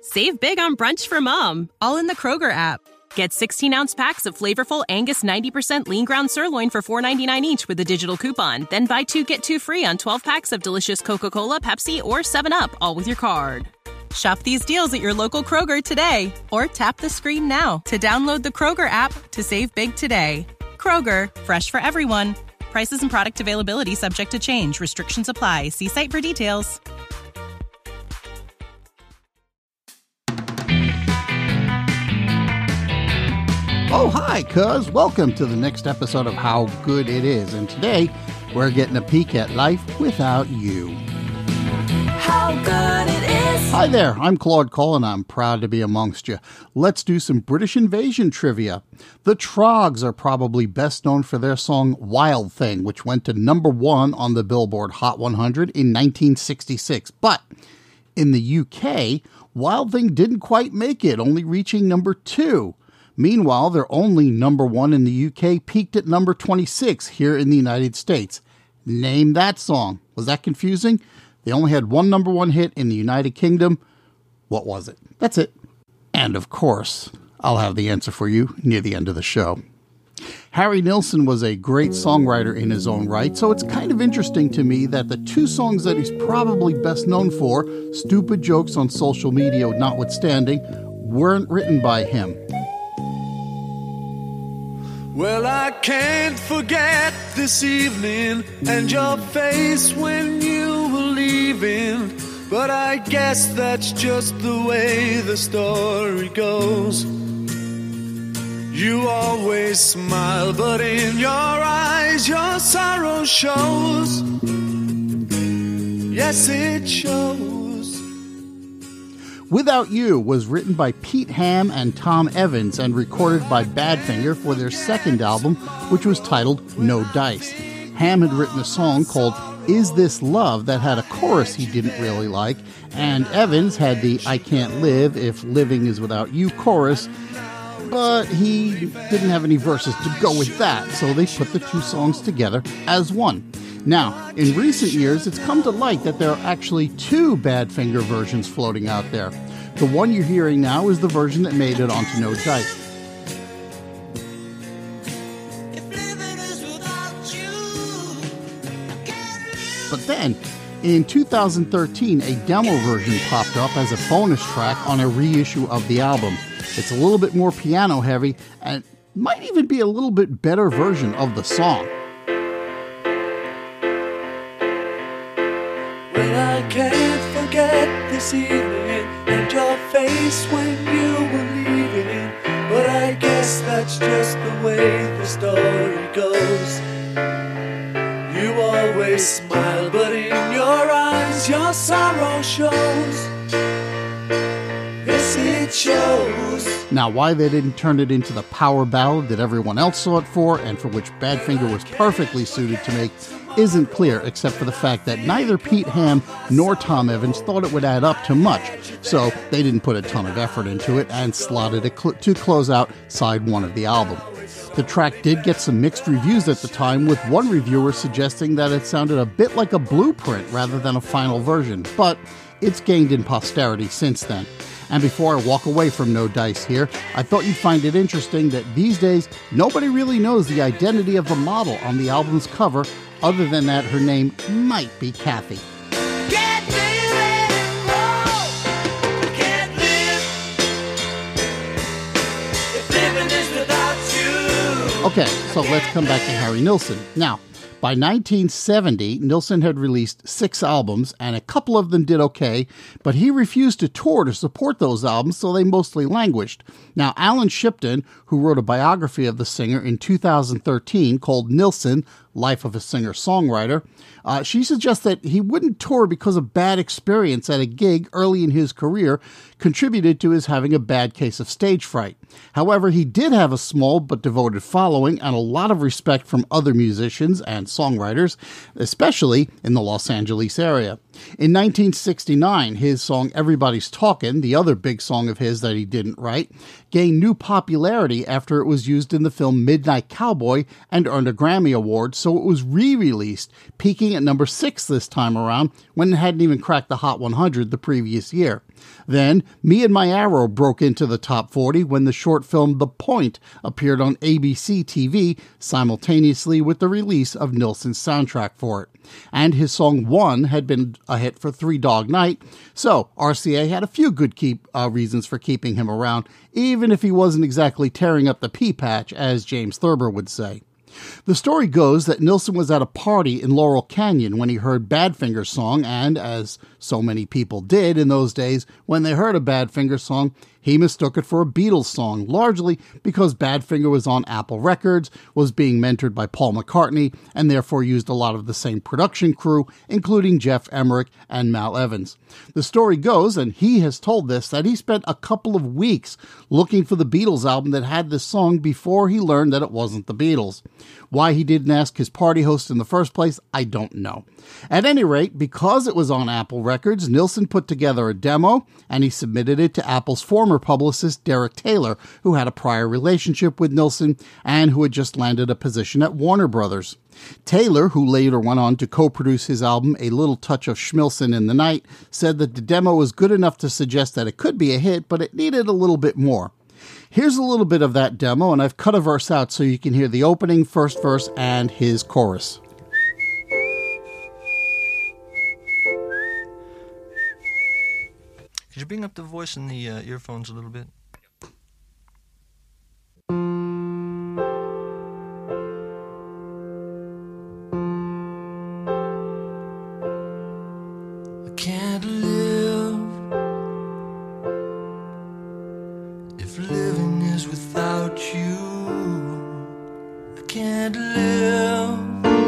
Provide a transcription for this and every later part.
Save big on brunch for mom, all in the Kroger app. Get 16-ounce packs of flavorful Angus 90% lean ground sirloin for $4.99 each with a digital coupon. Then buy 2, get 2 free on 12 packs of delicious Coca-Cola, Pepsi, or 7-Up, all with your card. Shop these deals at your local Kroger today, or tap the screen now to download the Kroger app to save big today. Kroger, fresh for everyone. Prices and product availability subject to change. Restrictions apply. See site for details. Oh, hi, cuz. Welcome to the next episode of How Good It Is. And today, we're getting a peek at life without you. How good it is. Hi there, I'm Claude Cole, and I'm proud to be amongst you. Let's do some British invasion trivia. The Troggs are probably best known for their song Wild Thing, which went to number 1 on the Billboard Hot 100 in 1966. But in the UK, Wild Thing didn't quite make it, only reaching number 2. Meanwhile, their only number 1 in the UK peaked at number 26 here in the United States. Name that song. Was that confusing? They only had one number 1 hit in the United Kingdom. What was it? That's it. And of course, I'll have the answer for you near the end of the show. Harry Nilsson was a great songwriter in his own right, so it's kind of interesting to me that the 2 songs that he's probably best known for, Stupid Jokes on Social Media notwithstanding, weren't written by him. Well, I can't forget this evening and your face when you were leaving, but I guess that's just the way the story goes. You always smile, but in your eyes your sorrow shows. Yes, it shows. Without You was written by Pete Ham and Tom Evans and recorded by Badfinger for their second album, which was titled No Dice. Ham had written a song called Is This Love that had a chorus he didn't really like, and Evans had the I Can't Live If Living Is Without You chorus, but he didn't have any verses to go with that, so they put the 2 songs together as one. Now, in recent years, it's come to light that there are actually 2 Badfinger versions floating out there. The one you're hearing now is the version that made it onto No Dice. But then, in 2013, a demo version popped up as a bonus track on a reissue of the album. It's a little bit more piano heavy and might even be a little bit better version of the song. Well, I can't forget this evening and your face when you were leaving, but I guess that's just the way the story goes. You always smile, but in your eyes your sorrow shows. Yes, it shows. Now, why they didn't turn it into the power ballad that everyone else saw it for, and for which Badfinger was perfectly suited to make, isn't clear, except for the fact that neither Pete Ham nor Tom Evans thought it would add up to much, so they didn't put a ton of effort into it and slotted it to close out side 1 of the album. The track did get some mixed reviews at the time, with one reviewer suggesting that it sounded a bit like a blueprint rather than a final version, but it's gained in posterity since then. And before I walk away from No Dice here, I thought you'd find it interesting that these days nobody really knows the identity of the model on the album's cover, other than that her name might be Kathy. Can't live anymore. Can't live if living is without you. Okay, so let's come back to Harry Nilsson. Now, by 1970, Nilsson had released 6 albums, and a couple of them did okay, but he refused to tour to support those albums, so they mostly languished. Now, Alan Shipton, who wrote a biography of the singer in 2013 called Nilsson, Life of a Singer-Songwriter, she suggests that he wouldn't tour because of bad experience at a gig early in his career contributed to his having a bad case of stage fright. However, he did have a small but devoted following and a lot of respect from other musicians and songwriters, especially in the Los Angeles area. In 1969, his song Everybody's Talkin', the other big song of his that he didn't write, gained new popularity after it was used in the film Midnight Cowboy and earned a Grammy Award, so it was re-released, peaking at number 6 this time around when it hadn't even cracked the Hot 100 the previous year. Then, Me and My Arrow broke into the top 40 when the short film The Point appeared on ABC TV simultaneously with the release of Nilsson's soundtrack for it. And his song One had been a hit for Three Dog Night, so RCA had a few good reasons for keeping him around, even if he wasn't exactly tearing up the pea patch, as James Thurber would say. The story goes that Nilsson was at a party in Laurel Canyon when he heard Badfinger's song, and, as so many people did in those days, when they heard a Badfinger song, he mistook it for a Beatles song, largely because Badfinger was on Apple Records, was being mentored by Paul McCartney, and therefore used a lot of the same production crew, including Jeff Emmerich and Mal Evans. The story goes, and he has told this, that he spent a couple of weeks looking for the Beatles album that had this song before he learned that it wasn't the Beatles. Why he didn't ask his party host in the first place, I don't know. At any rate, because it was on Apple Records, Nilsson put together a demo, and he submitted it to Apple's former publicist Derek Taylor, who had a prior relationship with Nilsson and who had just landed a position at Warner Brothers. Taylor, who later went on to co-produce his album A Little Touch of Schmilsson in the Night, said that the demo was good enough to suggest that it could be a hit, but it needed a little bit more. Here's a little bit of that demo, and I've cut a verse out so you can hear the opening, first verse, and his chorus. Could you bring up the voice in the earphones a little bit? I can't live if living is without you. I can't live.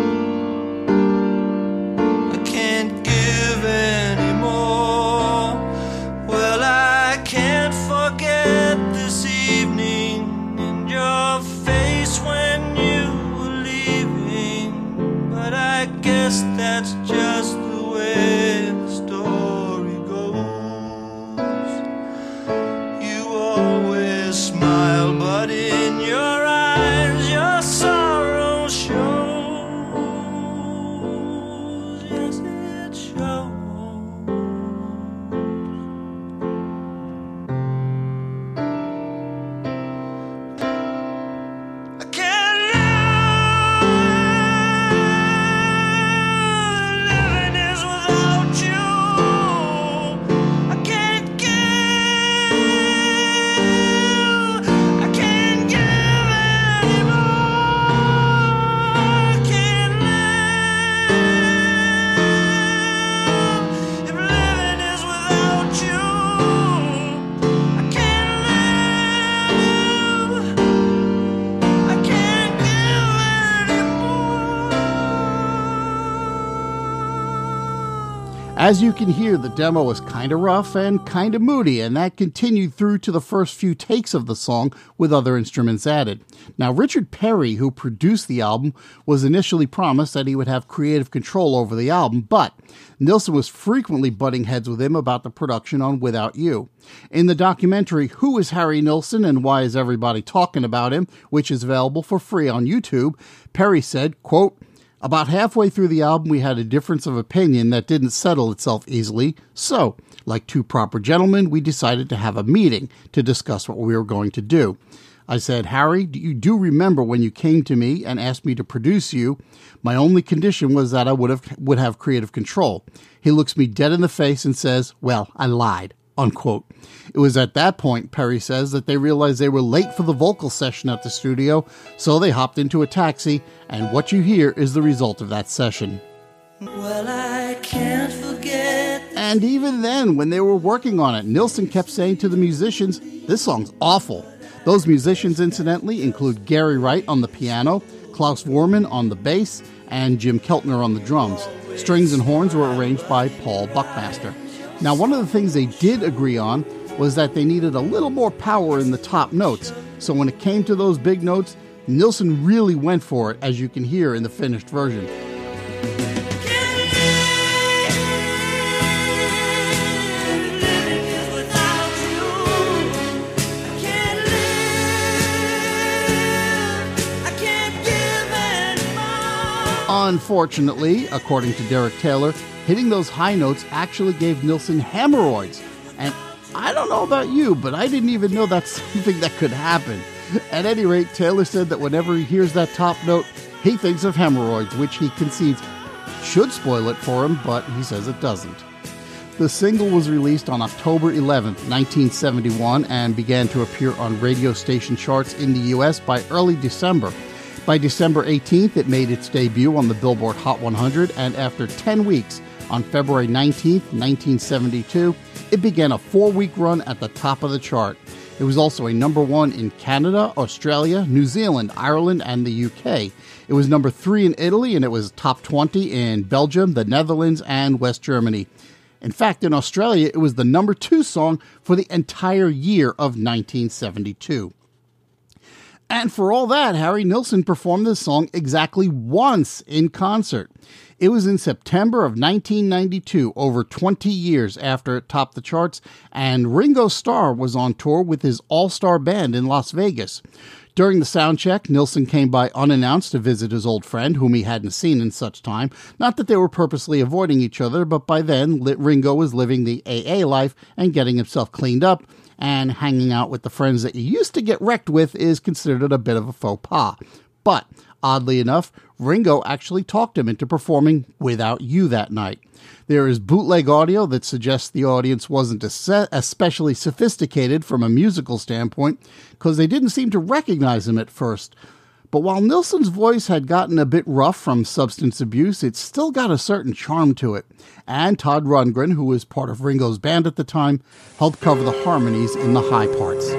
I can't give anymore. Well, I can't forget this evening and your face when you were leaving. But I guess that's just the way the story goes. You always smile, but in your eyes your sorrow shows. Yes, it shows. I can't live. Living is without you. I can't give. I can't give anymore. I can't live. If living is without you, I can't live. I can't give anymore. As you can hear, the demo was kind of rough and kind of moody, and that continued through to the first few takes of the song with other instruments added. Now, Richard Perry, who produced the album, was initially promised that he would have creative control over the album, but Nilsson was frequently butting heads with him about the production on Without You. In the documentary Who is Harry Nilsson and Why is Everybody Talking About Him, which is available for free on YouTube, Perry said, quote, "About halfway through the album, we had a difference of opinion that didn't settle itself easily. So, like two proper gentlemen, we decided to have a meeting to discuss what we were going to do. I said, Harry, you do remember when you came to me and asked me to produce you? My only condition was that I would have creative control. He looks me dead in the face and says, well, I lied." Unquote. It was at that point, Perry says, that they realized they were late for the vocal session at the studio, so they hopped into a taxi, and what you hear is the result of that session. Well, I can't forget. And even then, when they were working on it, Nilsson kept saying to the musicians, "This song's awful." Those musicians, incidentally, include Gary Wright on the piano, Klaus Voormann on the bass, and Jim Keltner on the drums. Strings and horns were arranged by Paul Buckmaster. Now, one of the things they did agree on was that they needed a little more power in the top notes. So when it came to those big notes, Nilsson really went for it, as you can hear in the finished version. Unfortunately, according to Derek Taylor, hitting those high notes actually gave Nilsson hemorrhoids. And I don't know about you, but I didn't even know that's something that could happen. At any rate, Taylor said that whenever he hears that top note, he thinks of hemorrhoids, which he concedes should spoil it for him, but he says it doesn't. The single was released on October 11th, 1971, and began to appear on radio station charts in the U.S. by early December. By December 18th, it made its debut on the Billboard Hot 100, and after 10 weeks, on February 19th, 1972, it began a 4-week run at the top of the chart. It was also a number 1 in Canada, Australia, New Zealand, Ireland, and the UK. It was number 3 in Italy, and it was top 20 in Belgium, the Netherlands, and West Germany. In fact, in Australia, it was the number 2 song for the entire year of 1972. And for all that, Harry Nilsson performed this song exactly once in concert. It was in September of 1992, over 20 years after it topped the charts, and Ringo Starr was on tour with his all-star band in Las Vegas. During the sound check, Nilsson came by unannounced to visit his old friend, whom he hadn't seen in such time. Not that they were purposely avoiding each other, but by then, Ringo was living the AA life and getting himself cleaned up, and hanging out with the friends that you used to get wrecked with is considered a bit of a faux pas. But, oddly enough, Ringo actually talked him into performing Without You that night. There is bootleg audio that suggests the audience wasn't especially sophisticated from a musical standpoint, because they didn't seem to recognize him at first. But while Nilsson's voice had gotten a bit rough from substance abuse, it still got a certain charm to it. And Todd Rundgren, who was part of Ringo's band at the time, helped cover the harmonies in the high parts.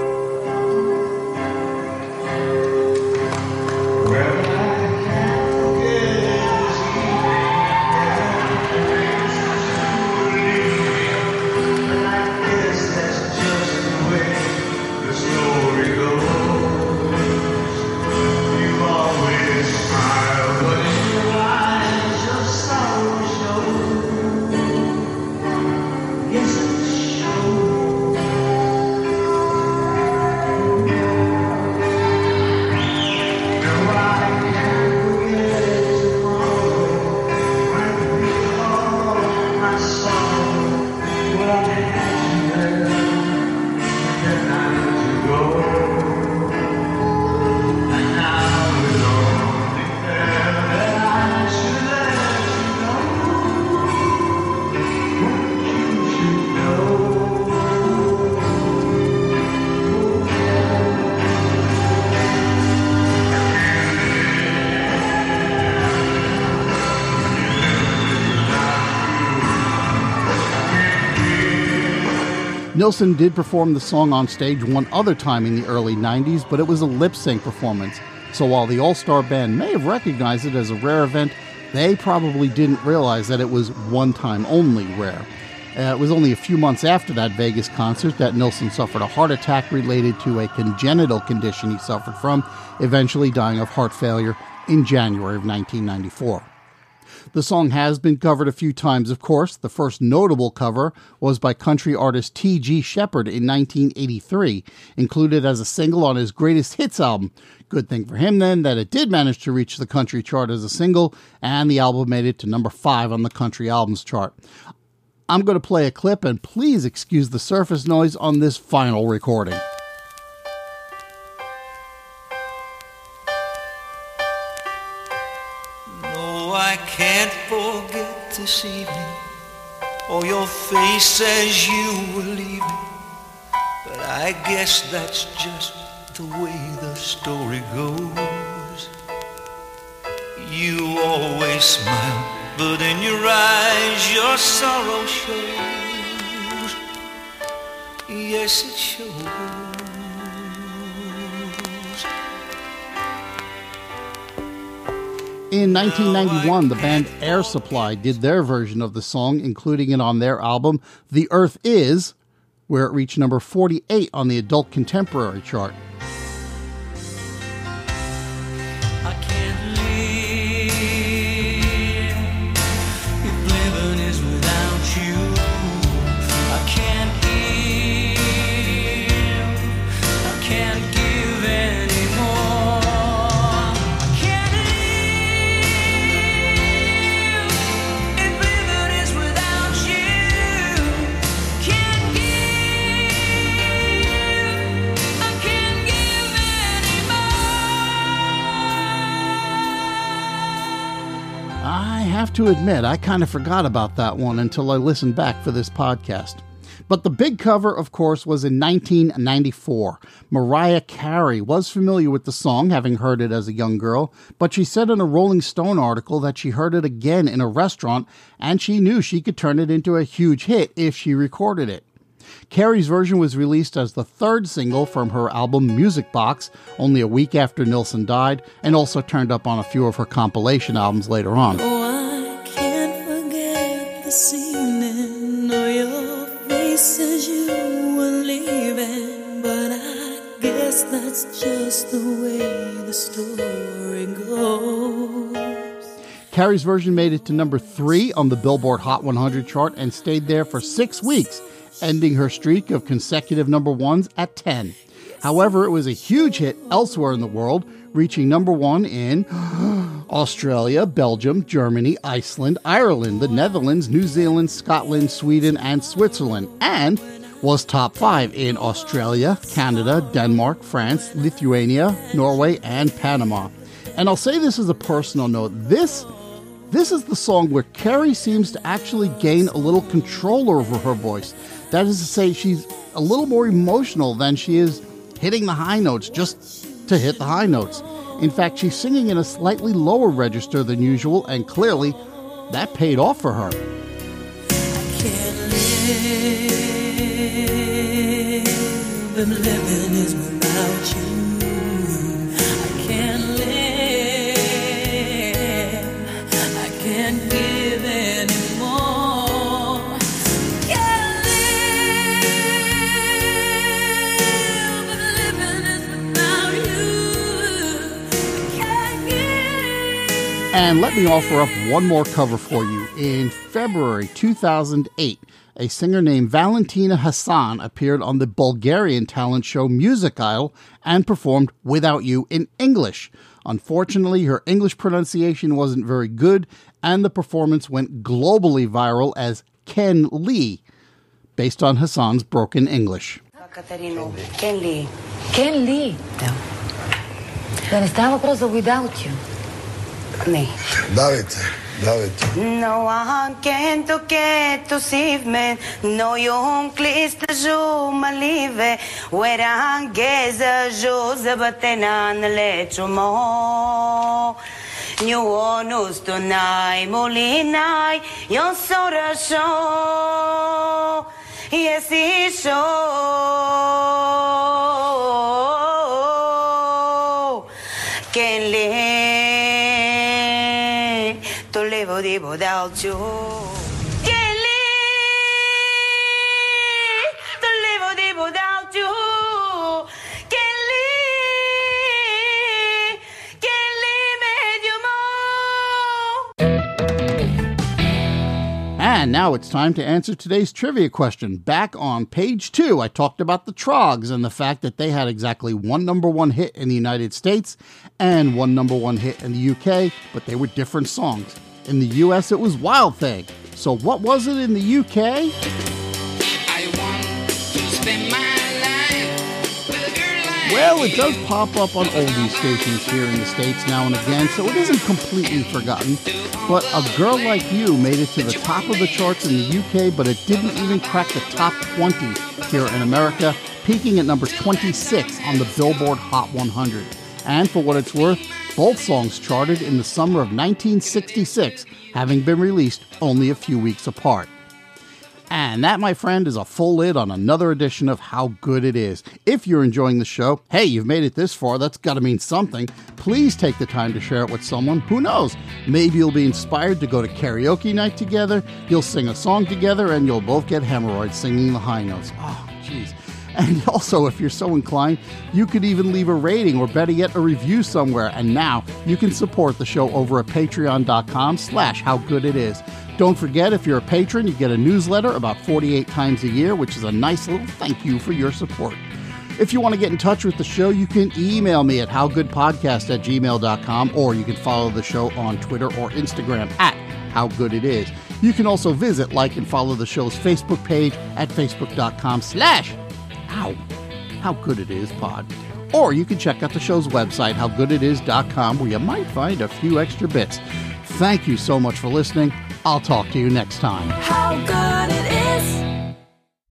Nilsson did perform the song on stage one other time in the early 90s, but it was a lip-sync performance. So while the All-Star Band may have recognized it as a rare event, they probably didn't realize that it was one-time only rare. It was only a few months after that Vegas concert that Nilsson suffered a heart attack related to a congenital condition he suffered from, eventually dying of heart failure in January of 1994. The song has been covered a few times, of course. The first notable cover was by country artist T.G. Sheppard in 1983, included as a single on his Greatest Hits album. Good thing for him, then, that it did manage to reach the country chart as a single, and the album made it to number 5 on the country albums chart. I'm going to play a clip, and please excuse the surface noise on this final recording. I can't forget this evening, or your face as you were leaving. But I guess that's just the way the story goes. You always smile, but in your eyes your sorrow shows. Yes, it shows. In 1991, the band Air Supply did their version of the song, including it on their album, The Earth Is, where it reached number 48 on the adult contemporary chart. I can't live if living is without you. I can't give, I can't give anymore. I can't live have to admit, I kind of forgot about that one until I listened back for this podcast. But the big cover, of course, was in 1994. Mariah Carey was familiar with the song, having heard it as a young girl, but she said in a Rolling Stone article that she heard it again in a restaurant, and she knew she could turn it into a huge hit if she recorded it. Carey's version was released as the third single from her album Music Box, only a week after Nilsson died, and also turned up on a few of her compilation albums later on. Oh, I can't forget this evening, or your face as you were leaving, but I guess that's just the way the story goes. Carey's version made it to number 3 on the Billboard Hot 100 chart and stayed there for 6 weeks, ending her streak of consecutive number 1s at 10. However, it was a huge hit elsewhere in the world, reaching number 1 in Australia, Belgium, Germany, Iceland, Ireland, the Netherlands, New Zealand, Scotland, Sweden, and Switzerland, and was top 5 in Australia, Canada, Denmark, France, Lithuania, Norway, and Panama. And I'll say this as a personal note, this is the song where Carey seems to actually gain a little control over her voice. That is to say, she's a little more emotional than she is hitting the high notes just to hit the high notes. In fact, she's singing in a slightly lower register than usual, and clearly that paid off for her. I can't live if living is without you. I can't live, I can't give anymore. Can't live if living is without you. I can't give. And let me offer up one more cover for you. In February 2008, a singer named Valentina Hassan appeared on the Bulgarian talent show Music Idol and performed Without You in English. Unfortunately, her English pronunciation wasn't very good, and the performance went globally viral as Ken Lee, based on Hassan's broken English. Катерино, Ken Lee. Ken Lee. Да. Да не става въпрос за Without You. Не. Давайте. No one can to save me. No young clista jo malive. Where I geza jo zabatena lecho mo. New onus tonight molinai. Yon sora show. Yes, it show. Can live. To live without you. Can't live to live without you. Can't live you more. And now it's time to answer today's trivia question. Back on page 2, I talked about the Troggs and the fact that they had exactly one number 1 hit in the United States and one number 1 hit in the UK, but they were different songs. In the US, it was Wild Thing. So what was it in the UK? I want to spend my life with a girl like Well, it does pop up on oldie stations here in the States now and again, so it isn't completely forgotten. But A Girl Like You made it to the top of the charts in the UK, but it didn't even crack the top 20 here in America, peaking at number 26 on the Billboard Hot 100. And for what it's worth, both songs charted in the summer of 1966, having been released only a few weeks apart. And that, my friend, is a full lid on another edition of How Good It Is. If you're enjoying the show, hey, you've made it this far, that's got to mean something. Please take the time to share it with someone. Who knows? Maybe you'll be inspired to go to karaoke night together, you'll sing a song together, and you'll both get hemorrhoids singing the high notes. Oh, jeez. And also, if you're so inclined, you could even leave a rating or better yet, a review somewhere. And now you can support the show over at patreon.com/howgooditis. Don't forget, if you're a patron, you get a newsletter about 48 times a year, which is a nice little thank you for your support. If you want to get in touch with the show, you can email me at howgoodpodcast@gmail.com, or you can follow the show on Twitter or Instagram at howgooditis. You can also visit, like, and follow the show's Facebook page at facebook.com/howgooditispod. Or you can check out the show's website, howgooditis.com, where you might find a few extra bits. Thank you so much for listening. I'll talk to you next time. How good